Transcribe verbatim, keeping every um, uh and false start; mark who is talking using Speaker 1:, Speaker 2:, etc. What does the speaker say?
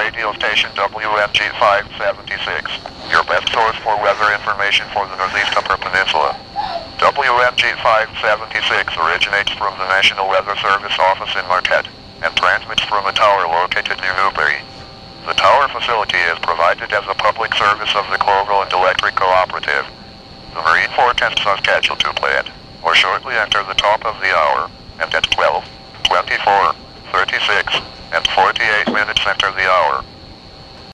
Speaker 1: radio station W M G five seventy-six, your best source for weather information for the Northeast Upper Peninsula. W M G five seventy-six originates from the National Weather Service office in Marquette and transmits from a tower located near Newbury. The tower facility is provided as a public service of the Cloverland Electric Cooperative. The Marine forecasts are scheduled to play at, or shortly after the top of the hour, and at twelve, twenty-four, thirty-six, and forty-eight minutes after the hour.